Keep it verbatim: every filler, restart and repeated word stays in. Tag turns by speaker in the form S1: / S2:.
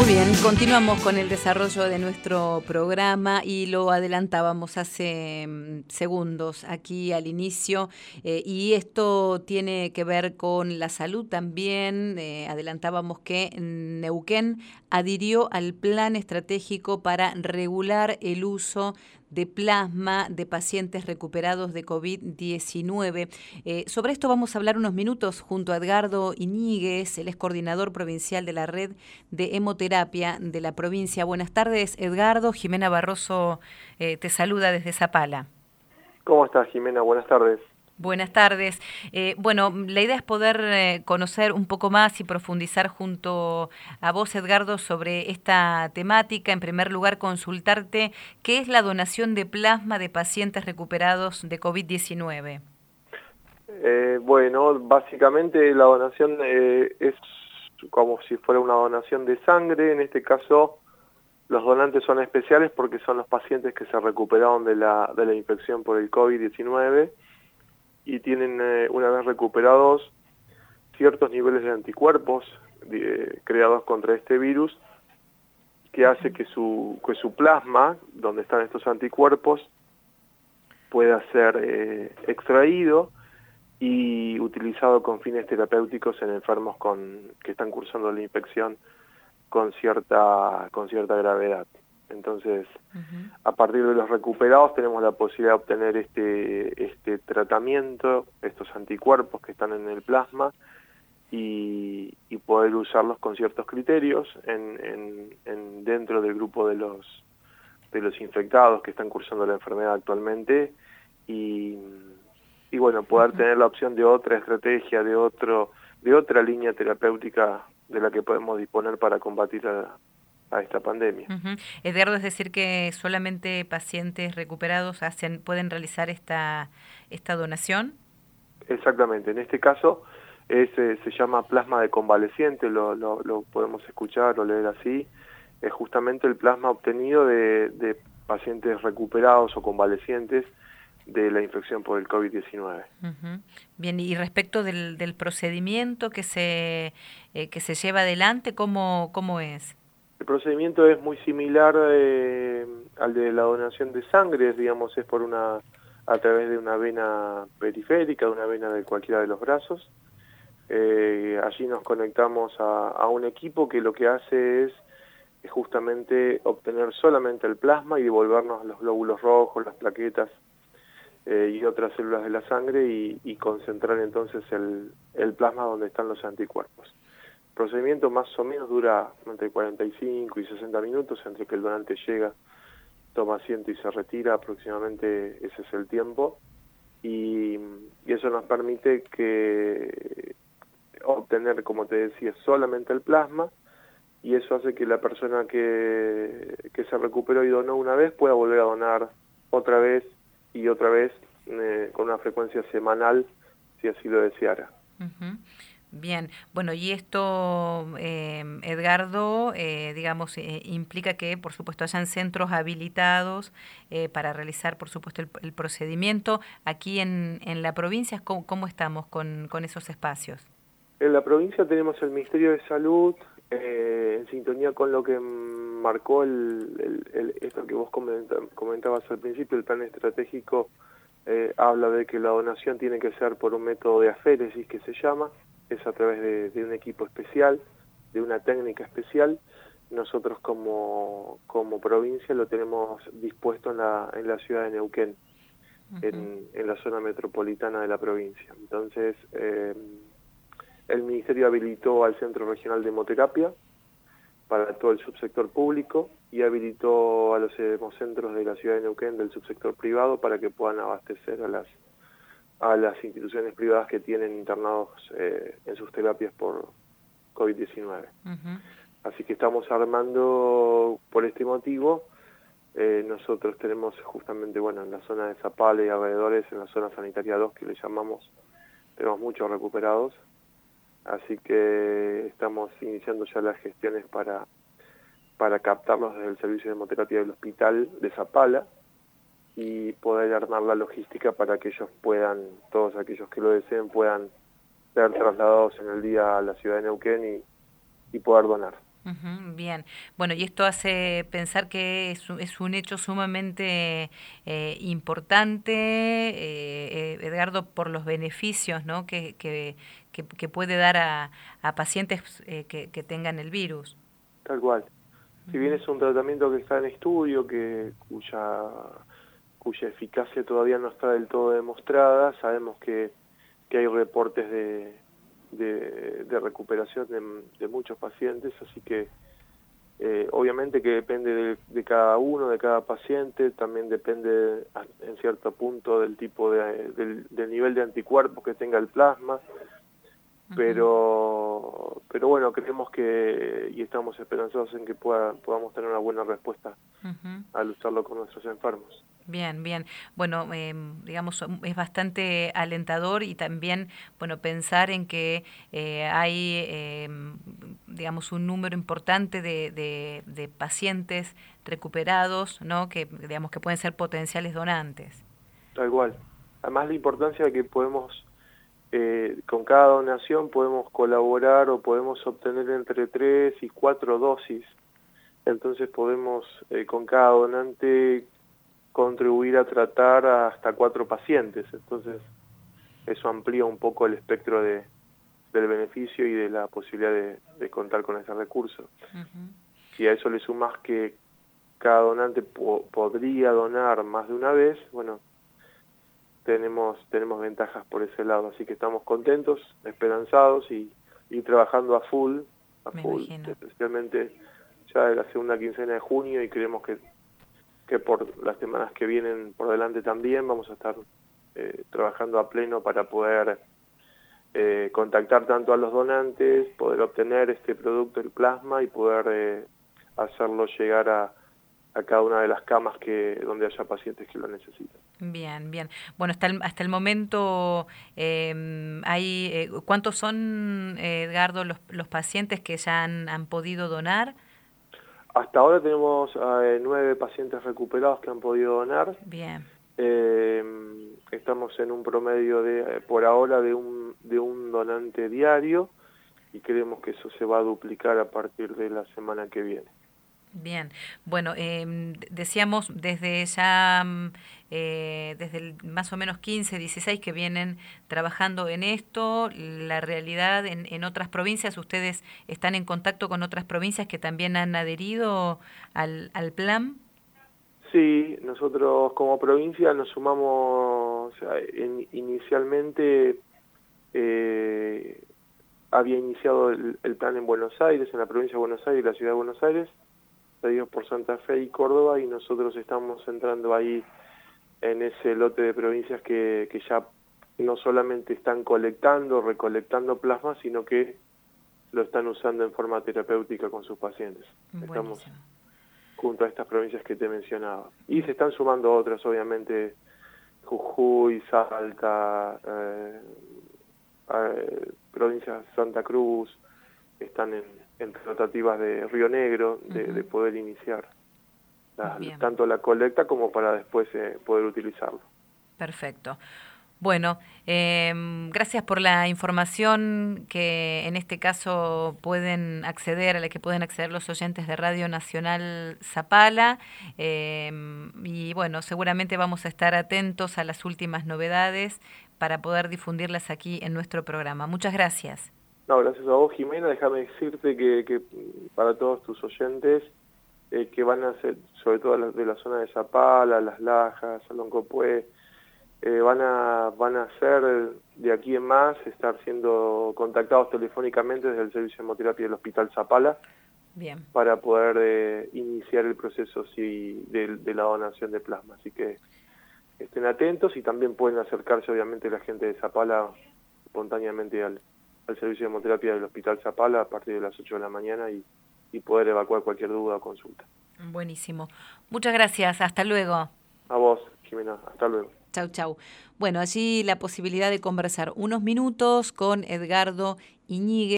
S1: Muy bien, continuamos con el desarrollo de nuestro programa y lo adelantábamos hace mm, segundos aquí al inicio eh, y esto tiene que ver con la salud también. Eh, adelantábamos que Neuquén adhirió al plan estratégico para regular el uso de plasma de pacientes recuperados de COVID diecinueve. Eh, sobre esto vamos a hablar unos minutos junto a Edgardo Iñiguez, él es coordinador provincial de la red de hemoterapia de la provincia. Buenas tardes, Edgardo. Jimena Barroso eh, te saluda desde Zapala.
S2: ¿Cómo estás, Jimena? Buenas tardes.
S1: Buenas tardes. Eh, bueno, la idea es poder eh, conocer un poco más y profundizar junto a vos, Edgardo, sobre esta temática. En primer lugar, consultarte qué es la donación de plasma de pacientes recuperados de COVID diecinueve.
S2: Eh, bueno, básicamente la donación eh, es como si fuera una donación de sangre. En este caso, los donantes son especiales porque son los pacientes que se recuperaron de la, de la infección por el COVID diecinueve y tienen, eh, una vez recuperados, ciertos niveles de anticuerpos eh, creados contra este virus, que hace que su, que su plasma, donde están estos anticuerpos, pueda ser eh, extraído y utilizado con fines terapéuticos en enfermos con que están cursando la infección con cierta con cierta gravedad. Entonces, uh-huh. a partir de los recuperados tenemos la posibilidad de obtener este este tratamiento, estos anticuerpos que están en el plasma y, y poder usarlos con ciertos criterios en, en, en dentro del grupo de los de los infectados que están cursando la enfermedad actualmente y y bueno, poder uh-huh. tener la opción de otra estrategia, de otro de otra línea terapéutica de la que podemos disponer para combatir a, a esta pandemia.
S1: Uh-huh. Edgardo, es decir que solamente pacientes recuperados hacen pueden realizar esta esta donación.
S2: Exactamente, en este caso es, eh, se llama plasma de convaleciente, lo, lo, lo podemos escuchar o leer así, es justamente el plasma obtenido de, de pacientes recuperados o convalecientes de la infección por el COVID diecinueve.
S1: Uh-huh. Bien, y respecto del, del procedimiento que se eh, que se lleva adelante, ¿cómo, cómo es?
S2: El procedimiento es muy similar eh, al de la donación de sangre, digamos, es por una a través de una vena periférica, de una vena de cualquiera de los brazos. Eh, allí nos conectamos a, a un equipo que lo que hace es, es justamente obtener solamente el plasma y devolvernos los glóbulos rojos, las plaquetas, Eh, y otras células de la sangre y, y concentrar entonces el, el plasma donde están los anticuerpos. El procedimiento más o menos dura entre cuarenta y cinco y sesenta minutos, entre que el donante llega, toma asiento y se retira, aproximadamente ese es el tiempo, y, y eso nos permite que obtener, como te decía, solamente el plasma, y eso hace que la persona que, que se recuperó y donó una vez pueda volver a donar otra vez y otra vez eh, con una frecuencia semanal, si así lo deseara.
S1: Uh-huh. Bien, bueno, y esto, eh, Edgardo, eh, digamos, eh, implica que, por supuesto, hayan centros habilitados eh, para realizar, por supuesto, el, el procedimiento. Aquí en, en la provincia, ¿cómo, cómo estamos con, con esos espacios?
S2: En la provincia tenemos el Ministerio de Salud, eh, en sintonía con lo que marcó el, el, el, esto que vos comentabas al principio, el plan estratégico eh, habla de que la donación tiene que ser por un método de aféresis que se llama, es a través de, de un equipo especial, de una técnica especial. Nosotros como, como provincia lo tenemos dispuesto en la, en la ciudad de Neuquén, uh-huh. en, en la zona metropolitana de la provincia. Entonces, eh, el Ministerio habilitó al Centro Regional de Hemoterapia para todo el subsector público y habilitó a los hemocentros de la ciudad de Neuquén del subsector privado para que puedan abastecer a las a las instituciones privadas que tienen internados eh, en sus terapias por COVID diecinueve. Uh-huh. Así que estamos armando por este motivo. Eh, nosotros tenemos justamente, bueno, en la zona de Zapala y alrededores, en la zona sanitaria dos que le llamamos, tenemos muchos recuperados. Así que estamos iniciando ya las gestiones para, para captarlos desde el servicio de hemoterapia del hospital de Zapala y poder armar la logística para que ellos puedan, todos aquellos que lo deseen, puedan ser trasladados en el día a la ciudad de Neuquén y, y poder donar.
S1: Ujú, bien, bueno, y esto hace pensar que es, un- es un hecho sumamente eh, importante, eh, eh, Edgardo, por los beneficios, ¿no? que, que, que, que puede dar a, a pacientes eh, que, que tengan el virus.
S2: Tal cual. Si bien
S1: Ujú,
S2: es un tratamiento que está en estudio, que cuya, cuya eficacia todavía no está del todo demostrada, sabemos que, que hay reportes de, de, de recuperación de, de muchos pacientes, así que eh, obviamente que depende de, de cada uno, de cada paciente, también depende a- en cierto punto del tipo de, del, del nivel de anticuerpos que tenga el plasma,
S1: ujú,
S2: pero pero bueno, creemos que y estamos esperanzados en que pueda, podamos tener una buena respuesta
S1: ujú.
S2: al usarlo con nuestros enfermos.
S1: Bien, bien. Bueno, em, digamos, um, es bastante alentador y también, bueno, pensar en que eh, hay, em, digamos, un número importante de, de, de pacientes recuperados, ¿no? Que, digamos, que pueden ser potenciales donantes.
S2: Tal cual. Además la importancia de que podemos, eh, con cada donación podemos colaborar o podemos obtener entre tres y cuatro dosis. Entonces podemos, eh, con cada donante, contribuir a tratar a hasta cuatro pacientes. Entonces eso amplía un poco el espectro de, del beneficio y de la posibilidad de, de contar con ese recurso.
S1: Ujú.
S2: Si a eso le sumas que cada donante po podría donar más de una vez, bueno, tenemos tenemos ventajas por ese lado, así que estamos contentos, esperanzados y, y trabajando a full, a
S1: Me
S2: full,
S1: imagino.
S2: especialmente ya de la segunda quincena de junio, y creemos que, que por las semanas que vienen por delante también vamos a estar eh, trabajando a pleno para poder eh, contactar tanto a los donantes, poder obtener este producto, el plasma, y poder eh, hacerlo llegar a, a cada una de las camas que donde haya pacientes que lo necesitan.
S1: Bien, bien. Bueno, hasta el, hasta el momento, em, hay, eh, ¿cuántos son, eh, Edgardo, los, los pacientes que ya han, han podido donar?
S2: Hasta ahora tenemos eh, nueve pacientes recuperados que han podido donar.
S1: Bien.
S2: Eh, estamos en un promedio de, eh, por ahora, de un, de un donante diario, y creemos que eso se va a duplicar a partir de la semana que viene.
S1: Bien, bueno, em, decíamos desde ya, mm, eh, desde el más o menos quince, dieciséis que vienen trabajando en esto, la realidad en, en otras provincias, ¿ustedes están en contacto con otras provincias que también han adherido al, al plan?
S2: Sí, nosotros como provincia nos sumamos, o sea, en- inicialmente eh, había iniciado el, el plan en Buenos Aires, en la provincia de Buenos Aires y la ciudad de Buenos Aires, seguidos por Santa Fe y Córdoba, y nosotros estamos entrando ahí en ese lote de provincias que, que ya no solamente están colectando, recolectando plasma, sino que lo están usando en forma terapéutica con sus pacientes. Estamos
S1: Buenísimo.
S2: junto a estas provincias que te mencionaba. Y se están sumando otras, obviamente, Jujuy, Salta, eh, eh, provincias de Santa Cruz, están en, en tratativas de Río Negro, de,
S1: Ujú.
S2: de poder iniciar la-
S1: Bien.
S2: tanto la colecta como para después eh, poder utilizarlo.
S1: Perfecto. Bueno, em, gracias por la información que en este caso pueden acceder, a la que pueden acceder los oyentes de Radio Nacional Zapala. Em, y bueno, seguramente vamos a estar atentos a las últimas novedades para poder difundirlas aquí en nuestro programa. Muchas gracias.
S2: No, gracias a vos, Jimena. Déjame decirte que, que para todos tus oyentes, eh, que van a ser, sobre todo de la, de la zona de Zapala, Las Lajas, Salón Copué, eh, van a van a ser de aquí en más, estar siendo contactados telefónicamente desde el servicio de hemoterapia del Hospital Zapala
S1: Bien.
S2: para poder eh, iniciar el proceso sí, de, de la donación de plasma. Así que estén atentos, y también pueden acercarse, obviamente, la gente de Zapala espontáneamente al, al servicio de hemoterapia del Hospital Zapala a partir de las ocho de la mañana, y, y poder evacuar cualquier duda o consulta.
S1: Buenísimo. Muchas gracias. Hasta luego.
S2: A vos, Jimena. Hasta luego.
S1: Chau, chau. Bueno, allí la posibilidad de conversar unos minutos con Edgardo Iñiguez.